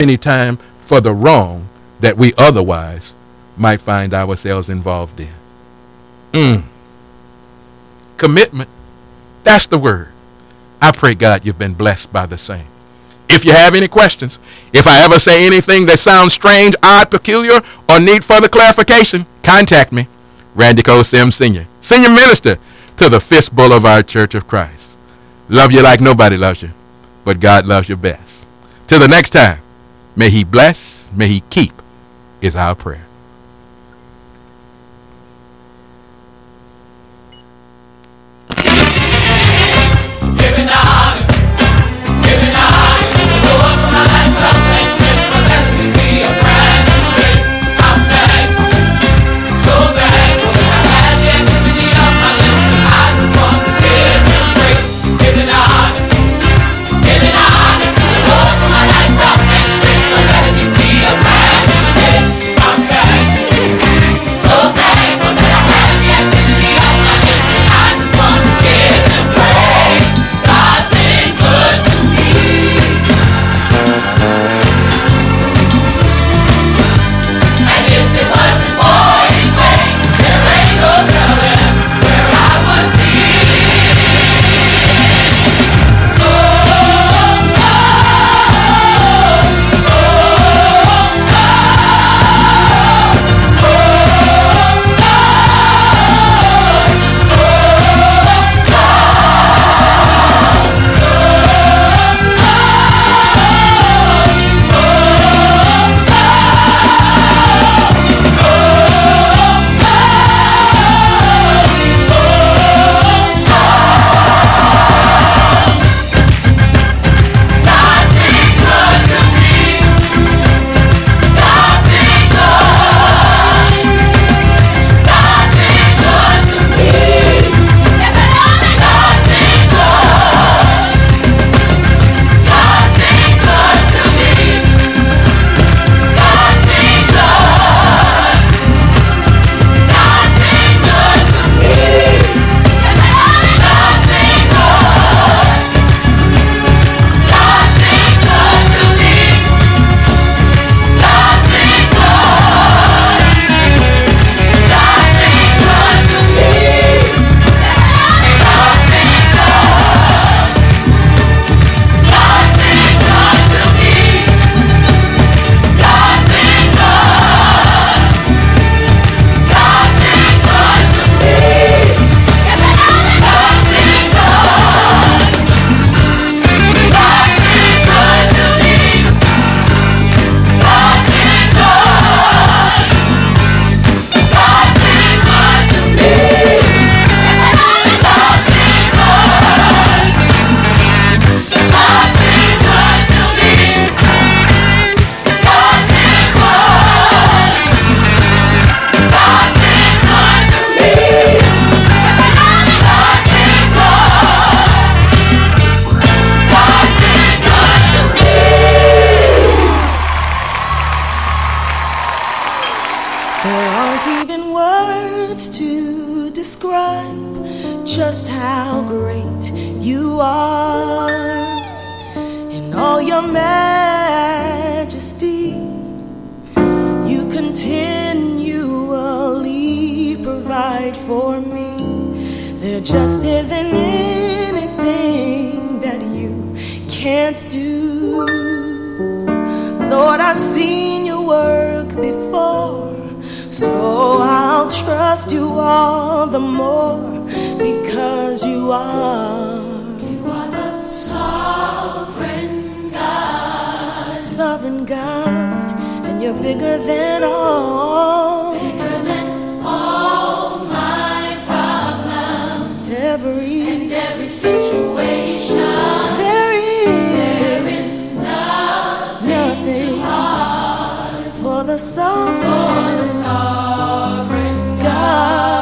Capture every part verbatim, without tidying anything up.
any time for the wrong that we otherwise might find ourselves involved in. Mm. Commitment. That's the word. I pray, God, you've been blessed by the same. If you have any questions, if I ever say anything that sounds strange, odd, peculiar, or need further clarification, contact me, Randy Cole Sims Senior, Senior Minister to the Fisk Boulevard Church of Christ. Love you like nobody loves you, but God loves you best. Till the next time, may he bless, may he keep, is our prayer. Just how great you are in all your majesty. You continually provide for me. There just isn't anything that you can't do. Lord, I've seen you work before, so I'll trust you all the more. Because you are, you are the sovereign God, sovereign God, and you're bigger than all, bigger than all my problems, every and every situation. There is, there is nothing, nothing too hard for the sovereign, for the sovereign God.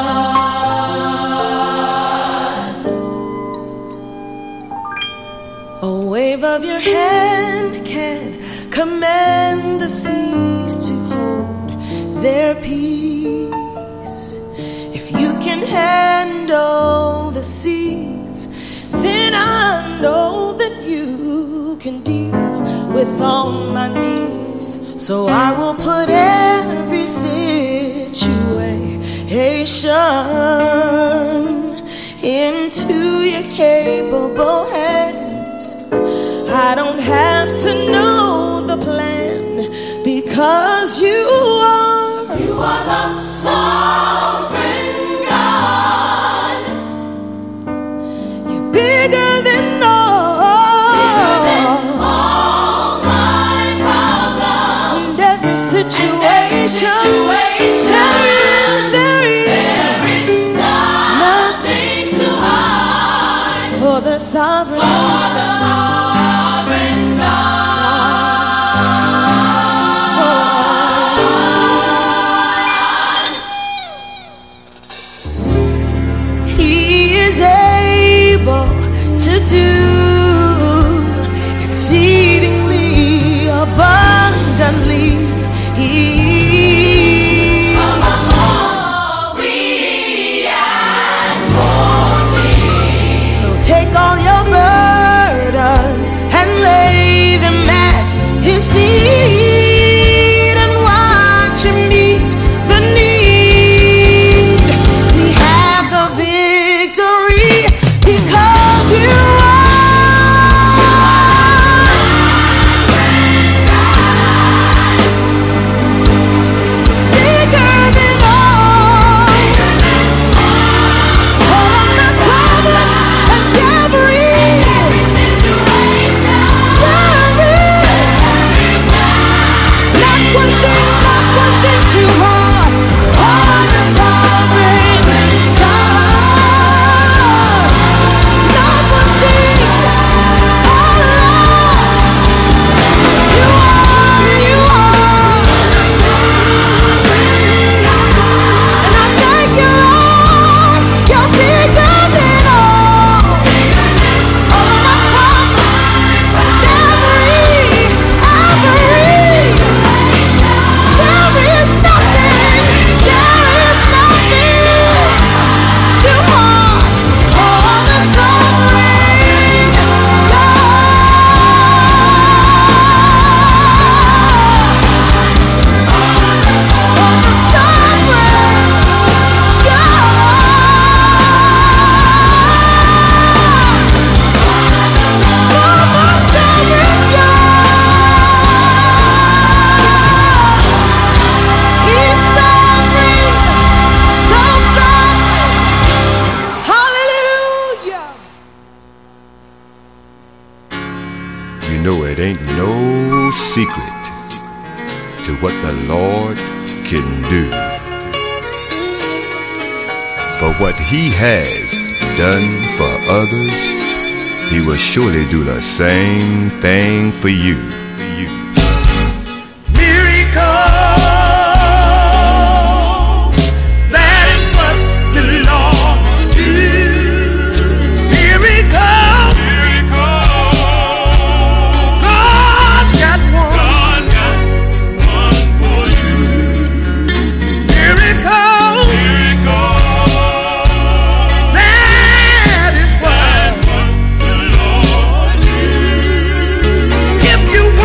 A wave of your hand can command the seas to hold their peace. If you can handle the seas, then I know that you can deal with with all my needs. So I will put every situation into your capable hands. I don't have to know the plan, because you are, you are the sovereign God. You're bigger than all, bigger than all my problems. And every situation, and every situation there is, there is, there is nothing too hard for the sovereign, for the sovereign God. To do exceedingly abundantly, He above all we ask for thee. So take all your burdens and lay them at His feet, and watch Him meet the need. We have the victory because you secret to what the Lord can do. For what He has done for others, He will surely do the same thing for you. For you. you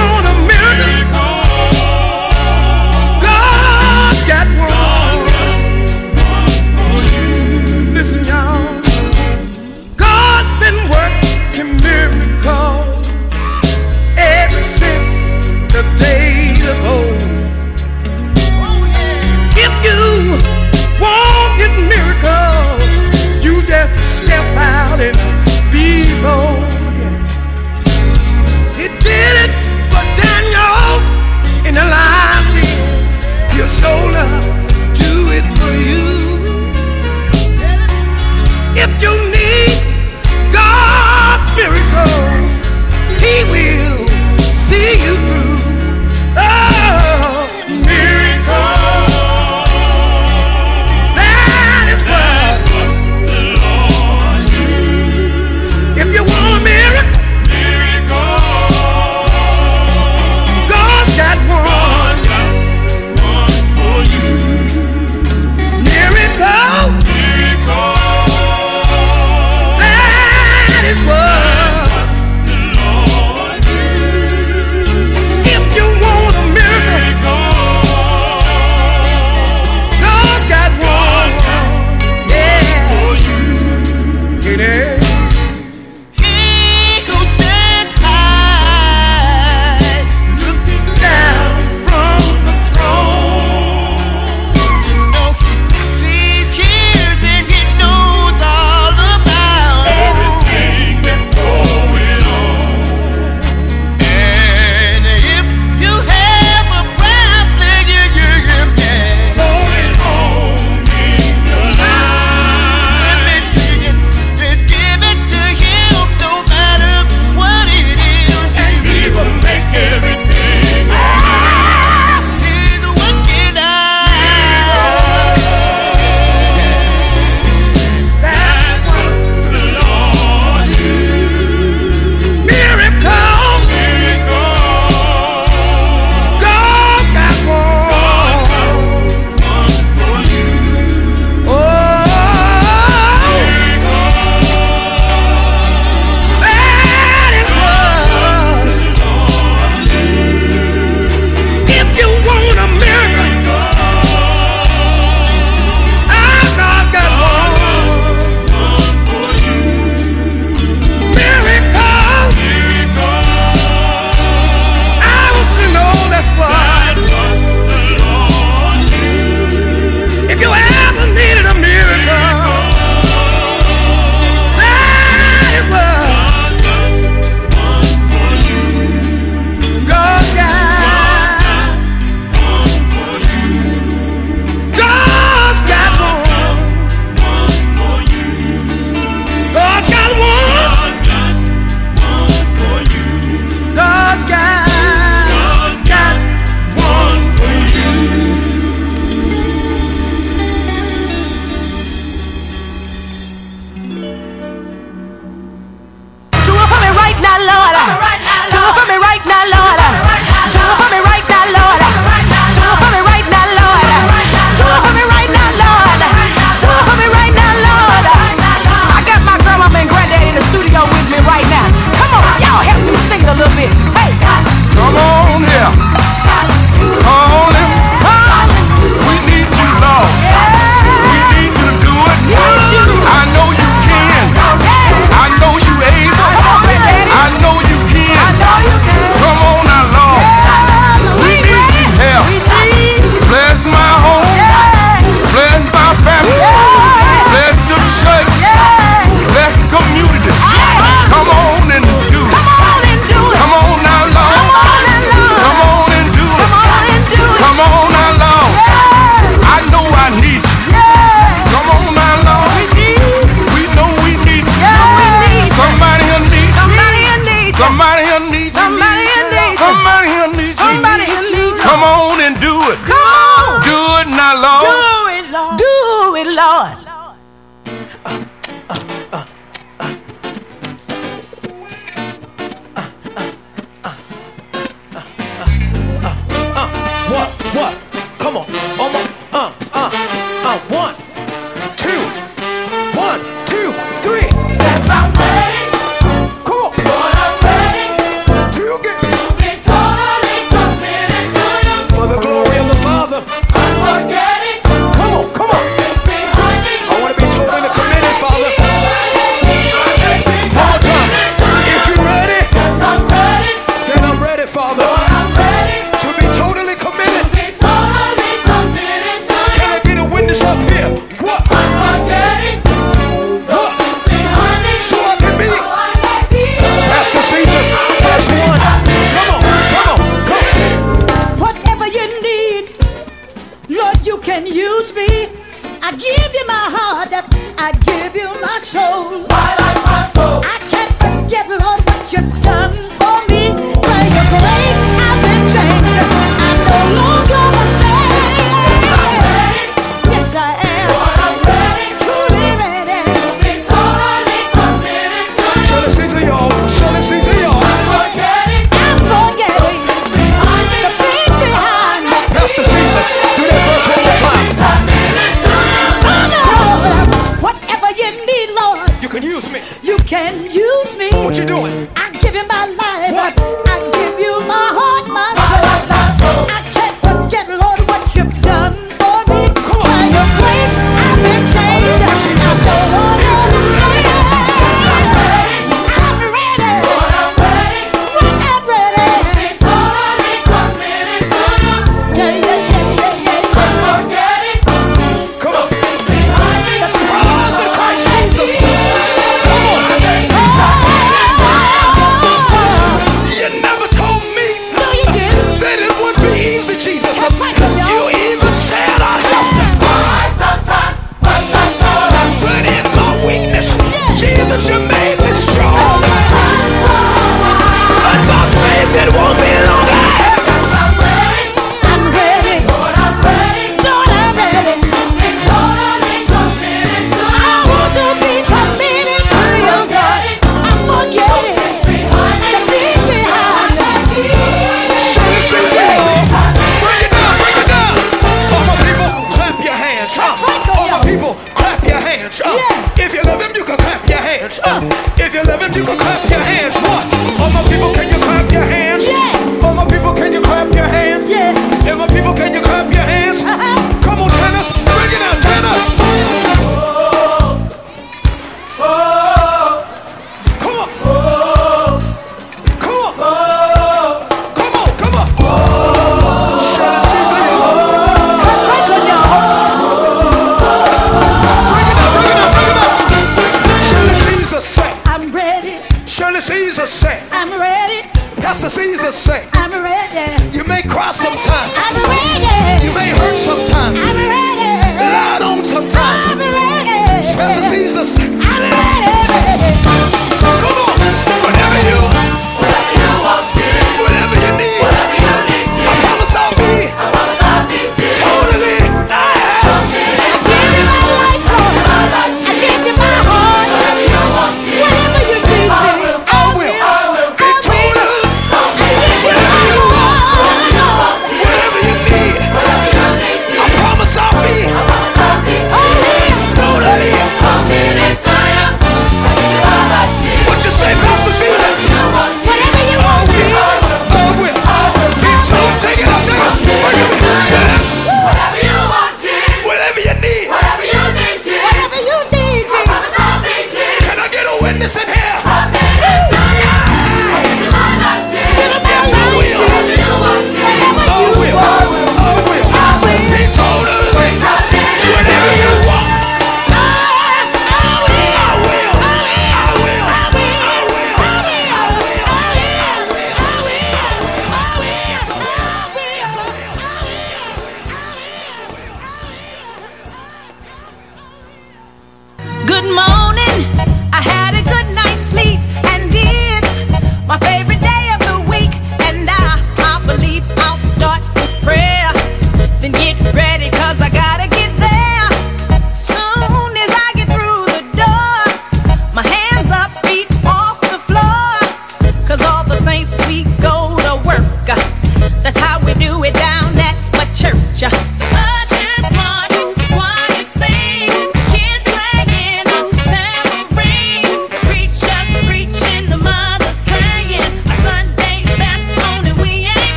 I give you my soul. My life, my soul. I can't forget, Lord, what you've done for me. By your grace, I've been changed. I'm no longer the same. Yes, I am. Lord, I'm ready. Truly ready. To be totally committed to you. Show the Caesar, y'all. Show the Caesar, y'all. I'm forgetting. I'm forgetting. The things behind me. Pastor Caesar, do that verse one more time. Oh, Lord, whatever you need, Lord. You can use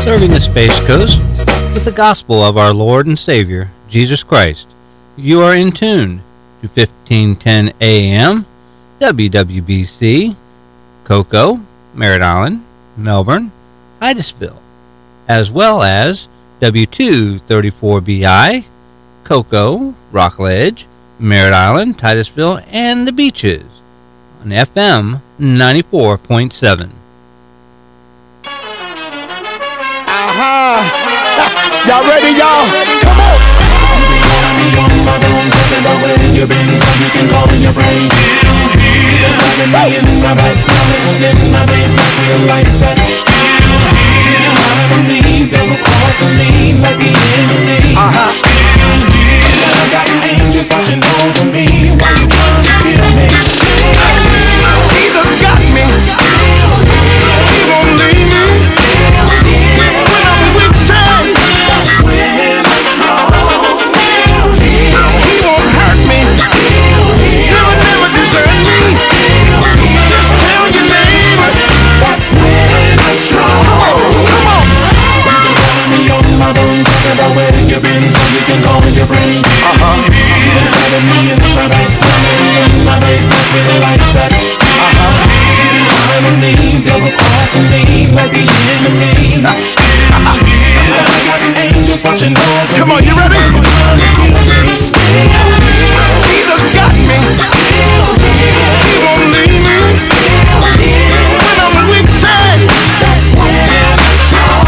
serving the Space Coast with the gospel of our Lord and Savior, Jesus Christ. You are in tune to fifteen ten A M, W W B C, Cocoa, Merritt Island, Melbourne, Titusville, as well as W two thirty-four B I, Cocoa, Rockledge, Merritt Island, Titusville, and the Beaches on F M ninety-four point seven. Uh-huh. Y'all ready, y'all? Come on. You've been so you can call in your friends. You've been me in my right side, in my basement, feel like that. I believe they were crossing me like the enemy. Uh-huh. I got angels watching over me while you trying to kill me. Jesus got me. He won't leave me. When I'm weak, that's when I'm strong. He won't hurt me. He'll never desert me. Just tell your neighbor. That's when I'm strong. Come on. Me on my own, talking about where you've been, so you can call in your friends. Uh-huh. You've been fighting me in my right side, in my basement, feeling like that. Uh-huh. I believe they were crossing me like the enemy. I got angels watching over me. Come on, you ready? Jesus got me. He won't leave me. When I'm weak, say that's when I'm strong.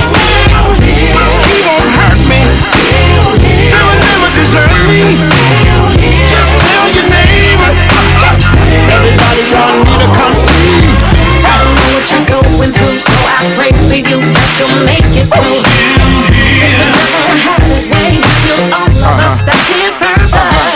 He won't hurt me. He'll never desert me. Just tell your neighbor. Everybody want me to come through. I don't know what you're going through, so I pray for you that you'll make it through. If the devil had his way, he'll all of us, that's his purpose.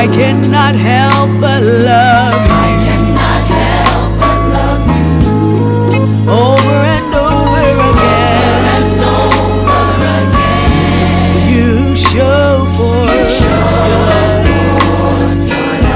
I cannot help but love. I cannot help but love you. Over and over again. Over and over again. You show forth your love.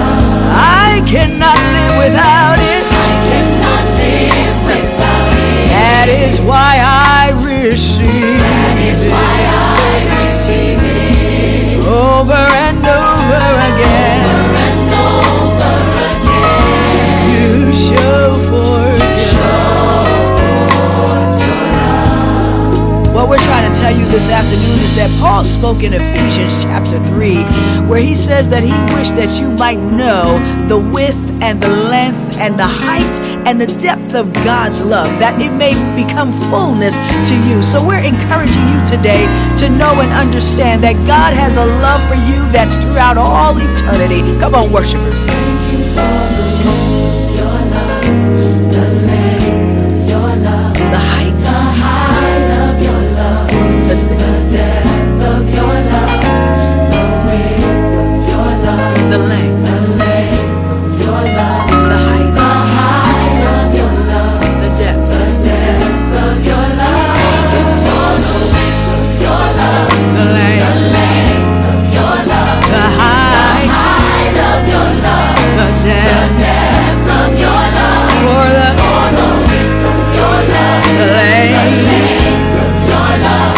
I cannot live without it. I cannot live without it. That is why I receive. That is why I receive it. Over and over again. Over and over again. You show forth. Show forth your love. What we're trying to tell you this afternoon is that Paul spoke in Ephesians chapter three, where he says that he wished that you might know the width and the length and the height and the depth of God's love, that it may become fullness to you. So we're encouraging you today to know and understand that God has a love for you that's throughout all eternity. Come on, worshipers. Thank you for the width of your love, the length of your love, the height, the height of your love, the, the depth of your love, the width of your love, the length, the length of your love, the height, the height of your love, the depth, the depth of your love. Thank you for the width of your love, the length, the length of your love, the height, the height of your love, the depth, the depth of your love. For the for the width of your love, the length, the length of your love,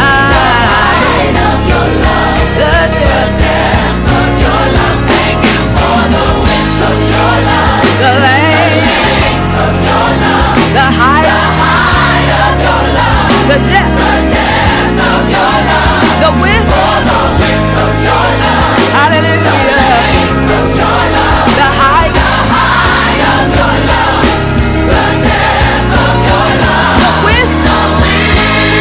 height of your love, the depth of your love. Thank you for the width of your love, the length of your love, the height of your love, the depth of your love, the width for the width of your love. Hallelujah. The length of your love, the height of your love, the depth of your love, the width, the width,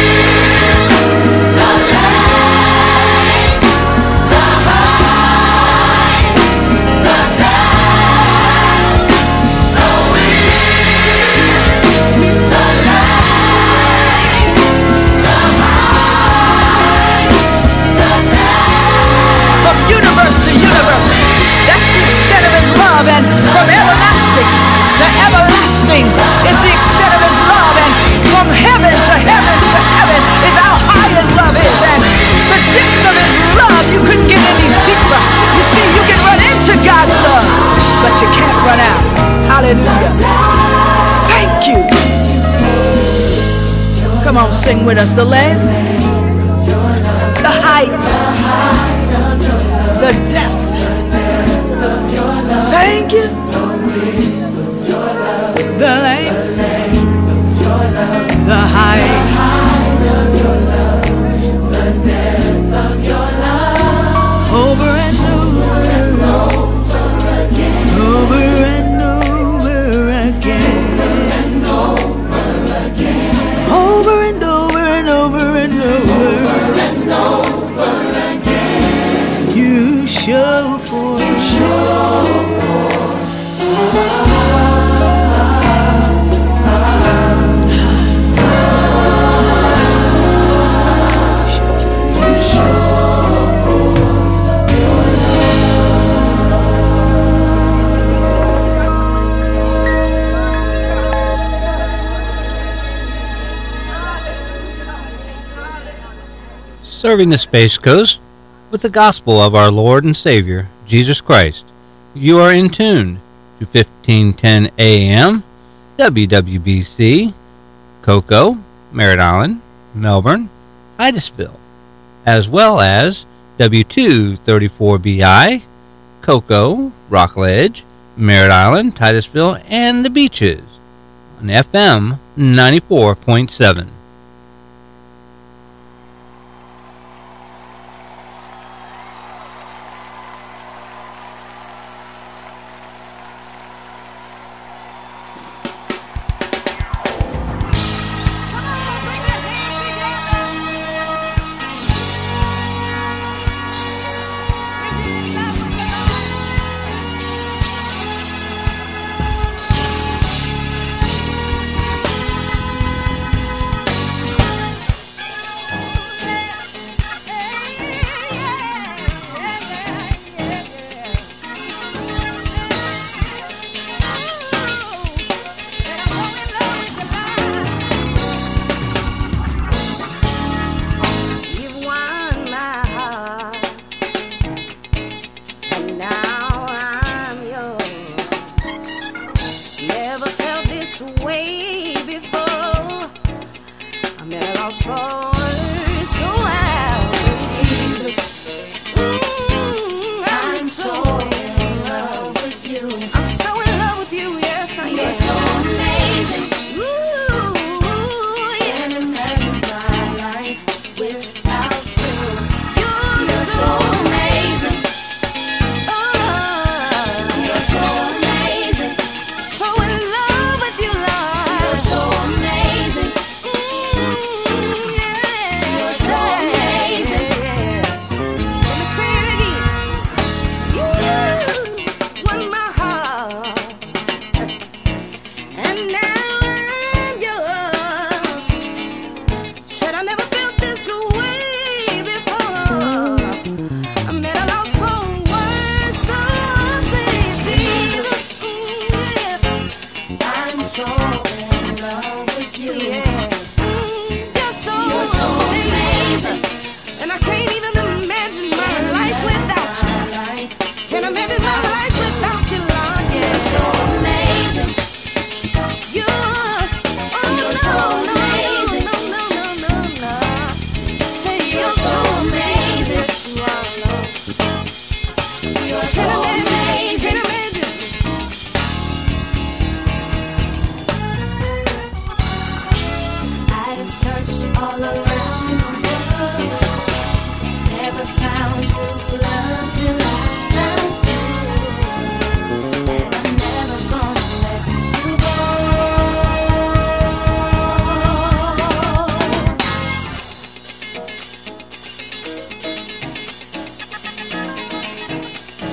the length, the height, the depth, the width, the length, the height, the depth. From universe to universe, that's the extent of his love, and from everlasting to everlasting is the extent of his love, and from heaven to heaven to heaven is how high his love is, and the depth of his love, you couldn't get any deeper. You see, you can run into God's love, but you can't run out. Hallelujah. Thank you. Come on, sing with us. The length, the height, the depth. Thank you. The length, the height, the depth of your love. Over and over and over again. Over and over again. Over and over again. Over and over and over and over. Over and over again. You show forth. You show forth. Serving the Space Coast with the gospel of our Lord and Savior, Jesus Christ. You are in tune to fifteen ten A M, W W B C, Cocoa, Merritt Island, Melbourne, Titusville, as well as W two thirty-four B I, Cocoa, Rockledge, Merritt Island, Titusville, and the Beaches on F M ninety-four point seven.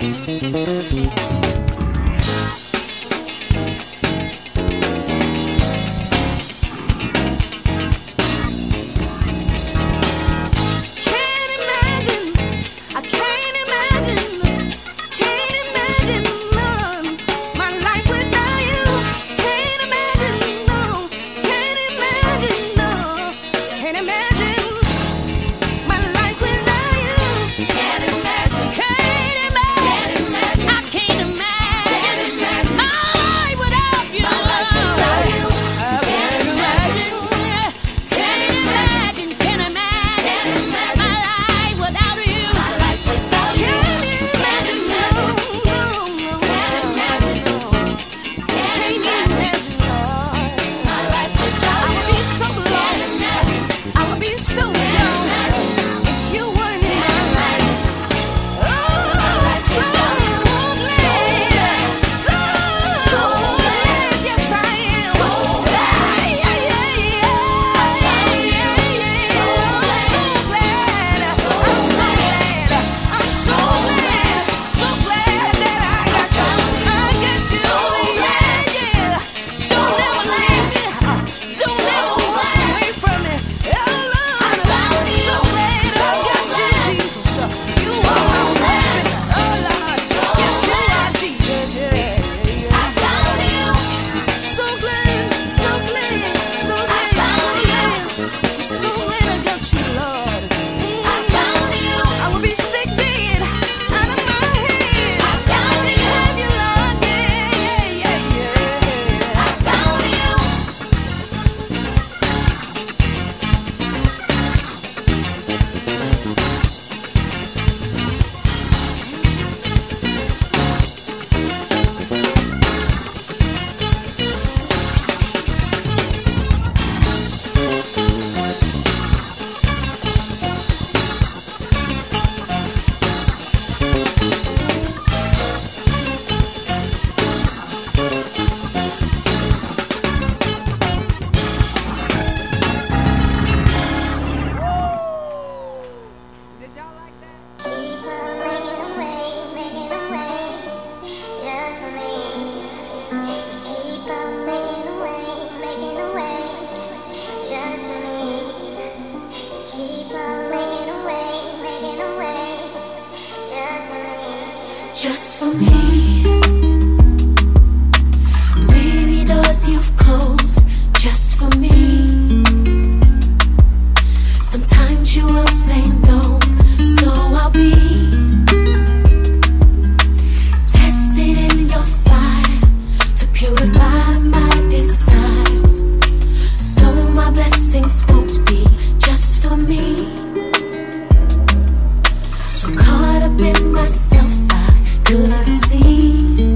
Just for me. Many doors you've closed just for me. Sometimes you will say no, so I'll be tested in your fire to purify my desires. So my blessings won't be just for me. So caught up in myself, couldn't see.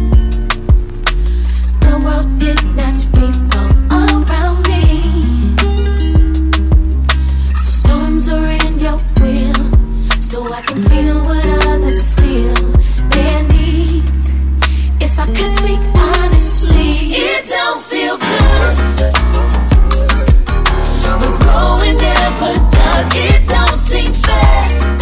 The world did not revolve around me. So storms are in your will, so I can feel what others feel. Their needs. If I could speak honestly, it don't feel good. But growing never does. It don't seem fair.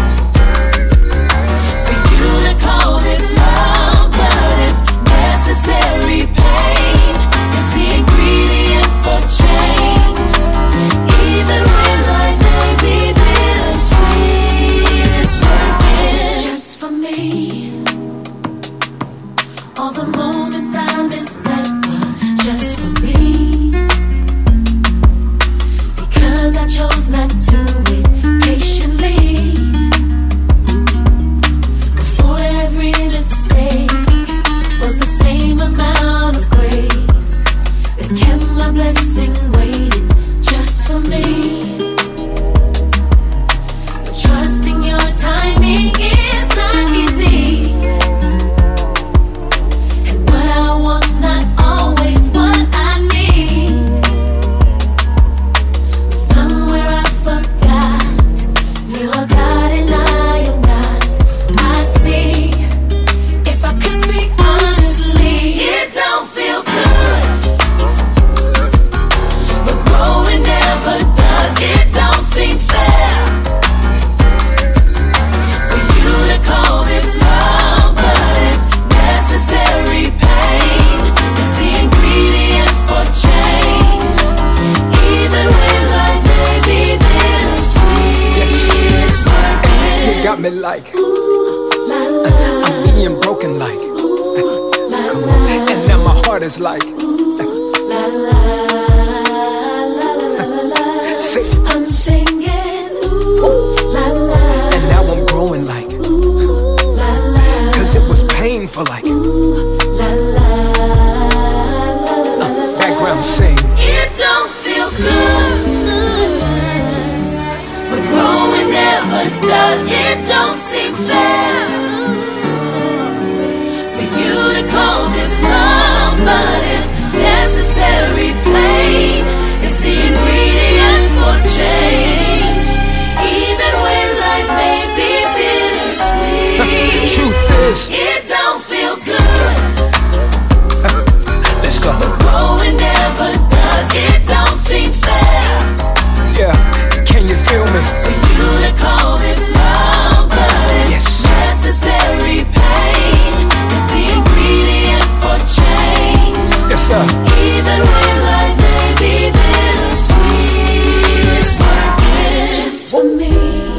Call this love, but it's necessary pain. It's the ingredient for change. Even when life may be bittersweet, it's working just for me. like I'm being broken like. Come on. And now my heart is like say, I'm singing ooh, la la. and now I'm growing like Ooh, la la. cause it was painful like Ooh, la la. uh, background sing. It don't feel good, but growing never does. It don't seem fair for you to call this love, but if necessary, pain is the ingredient for change. Even when life may be bittersweet, Truth is, it don't feel good. let's go. Growing never does. It don't seem fair Yeah, can you feel me? for you to call this love, but it's Yes. necessary. Pain is the ingredient for change. Yes, sir. Even when life may be bittersweet, it's working just for me.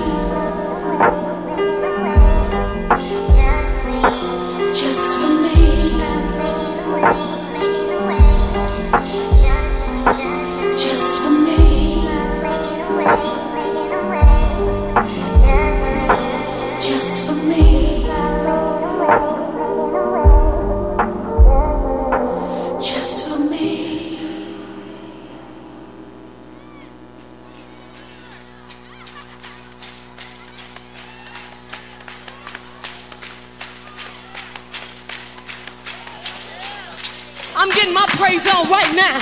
Just for me. Just for me. Just for me. Just for me. I'm getting my praise on right now.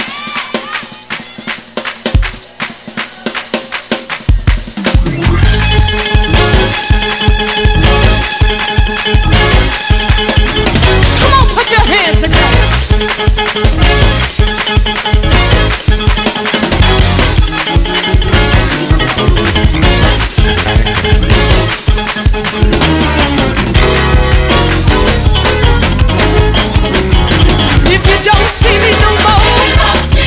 Come on, put your hands together. If you don't see me no more,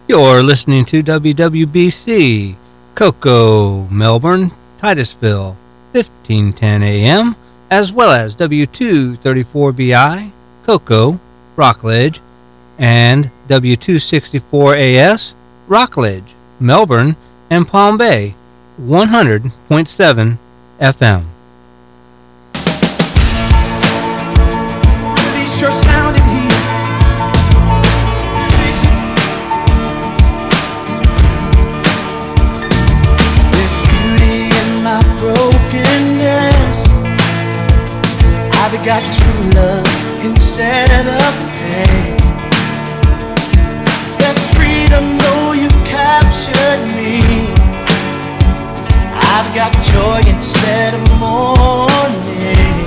You're listening to W W B C, Cocoa, Melbourne, Titusville, fifteen ten A M, as well as W two thirty-four B I, Cocoa, Rockledge, and W two sixty-four A S, Rockledge, Melbourne, and Palm Bay, one hundred point seven F M. Release your sound in here. Release it. There's beauty in my brokenness. I've got true love instead of pain. There's freedom though you captured me. I've got joy instead of mourning.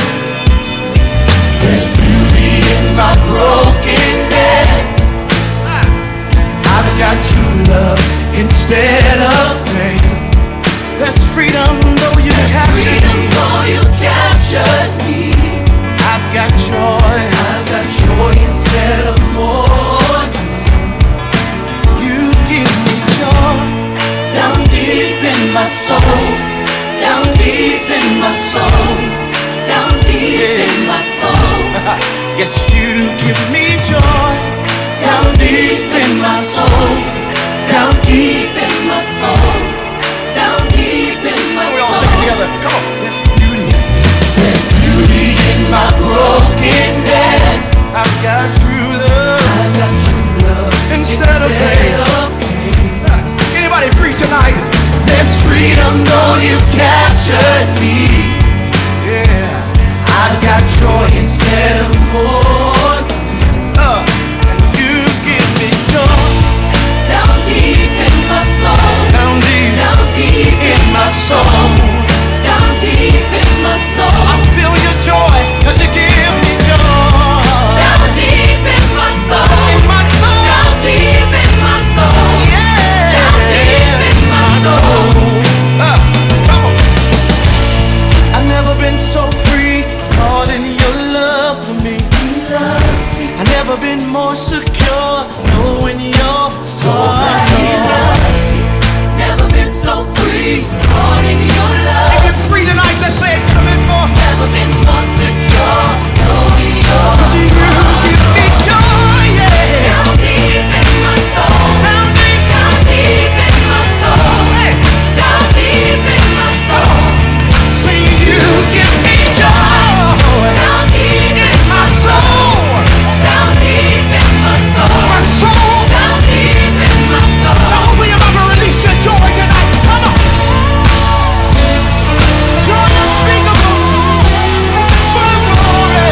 There's beauty in my brokenness. I've got true love instead of pain. There's freedom though you captured me. Though you captured me. I've got joy. I've got joy instead of mourning. You give me joy. Down deep in my soul, down deep in my soul, down deep yeah. in my soul. Yes, you give me joy. Down deep in my soul, down deep in my soul, down deep in my soul. We all sing it together. Come on. There's beauty. There's beauty in my brokenness. I've got true love. I've got true love instead, instead of pain. Of Anybody free tonight? There's freedom though you captured me. Yeah, I've got joy instead of mourning. Uh, and you give me joy. Down deep in my soul. Down deep. Down deep in my soul. Down deep in my soul. I feel your joy, cause you give me joy. Down deep in my soul. In my soul. Down deep in my soul. Yeah. Down deep in my soul. Uh, come on. I've never been so free, caught in your love for me. I've never been more secure, knowing you're so never been so free, caught in your love. If you're free tonight, just say it. Never been more. Never been more secure, knowing you're you give me joy, yeah. Down deep in my soul. Down deep, down deep in my soul. Hey. Down deep in my soul. Say you give me joy. Down deep in my soul. Down deep in my soul. My soul. Down deep in my soul. Now open your mouth and release your joy tonight. Come on. Joy unspeakable. Full of glory.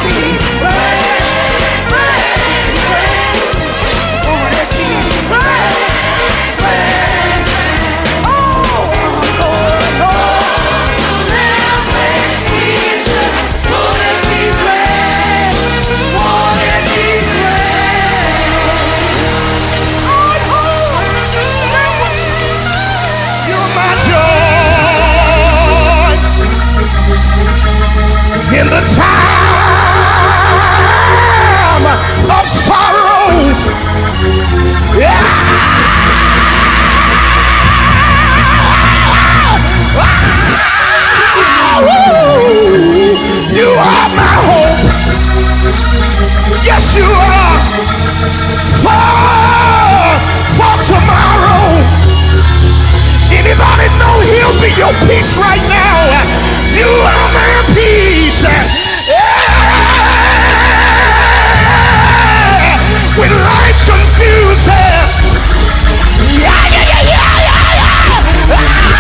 In the time of sorrows, yeah. You are my hope. Yes, you are. For, for tomorrow. Anybody know he'll be your peace right now? You are my peace. Yeah. When life's confusing. Yeah, yeah, yeah, yeah, yeah, yeah.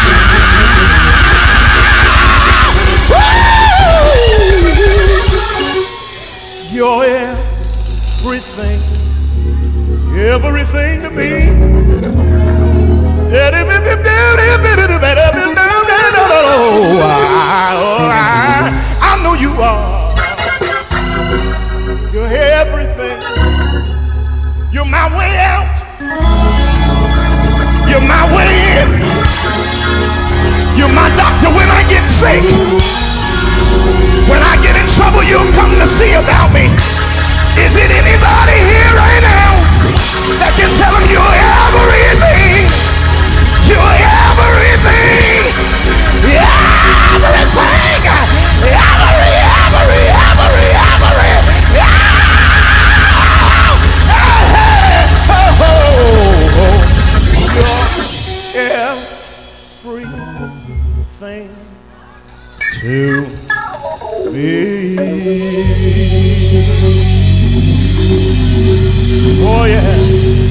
Ah. You're everything, everything to me. I know you are. You're everything. You're my way out. You're my way in. You're my doctor when I get sick. When I get in trouble, you'll come to see about me. Is it anybody here right now that can tell them you're everything? You're everything. Everything. Every, every, every, every. Oh, everything to me. Oh, yes.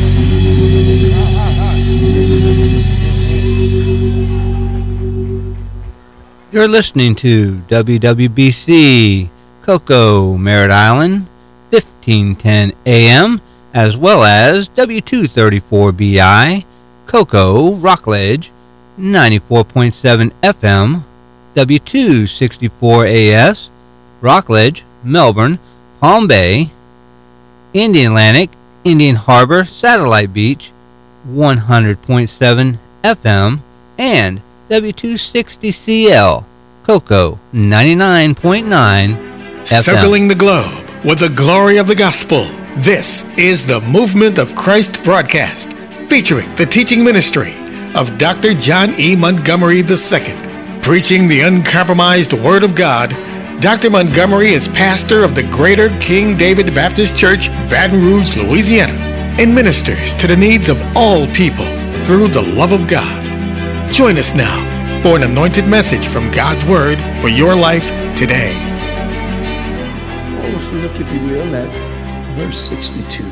You're listening to W W B C Cocoa Merritt Island, fifteen ten A M, as well as W two thirty-four B I Cocoa Rockledge, ninety-four point seven F M, W two sixty-four A S Rockledge, Melbourne, Palm Bay, Indian Atlantic, Indian Harbor, Satellite Beach, one hundred point seven F M, and W two sixty C L, Cocoa, ninety-nine point nine F M. Circling the globe with the glory of the gospel, this is the Movement of Christ broadcast, featuring the teaching ministry of Doctor John E. Montgomery the Second. Preaching the uncompromised Word of God, Doctor Montgomery is pastor of the Greater King David Baptist Church, Baton Rouge, Louisiana, and ministers to the needs of all people through the love of God. Join us now for an anointed message from God's Word for your life today. Let's look, if you will, at verse sixty-two.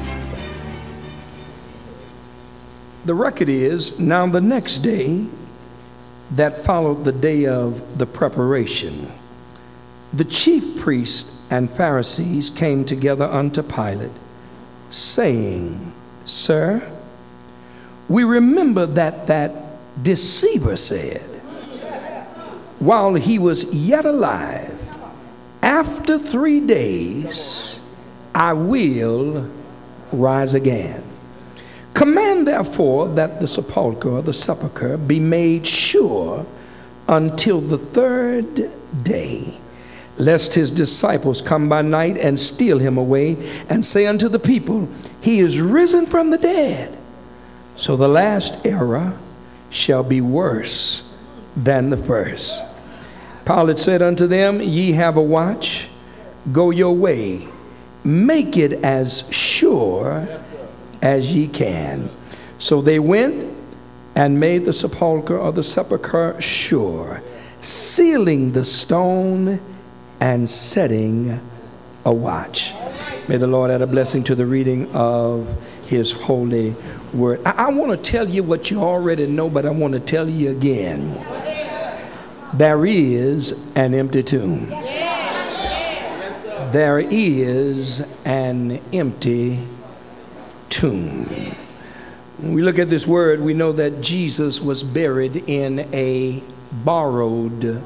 The record is, now the next day that followed the day of the preparation, the chief priests and Pharisees came together unto Pilate, saying, Sir, we remember that that deceiver said, while he was yet alive, after three days I will rise again. Command therefore that the sepulchre, the sepulchre, be made sure until the third day, lest his disciples come by night and steal him away, and say unto the people, he is risen from the dead. So the last era shall be worse than the first. Pilate said unto them, ye have a watch, go your way, make it as sure as ye can. So they went and made the sepulchre or the sepulchre sure, sealing the stone and setting a watch. May the Lord add a blessing to the reading of his holy word. I, I want to tell you what you already know, but I want to tell you again. There is an empty tomb. there is an empty tomb. When we look at this word, we know that Jesus was buried in a borrowed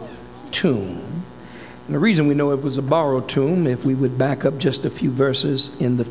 tomb. And the reason we know it was a borrowed tomb, if we would back up just a few verses in the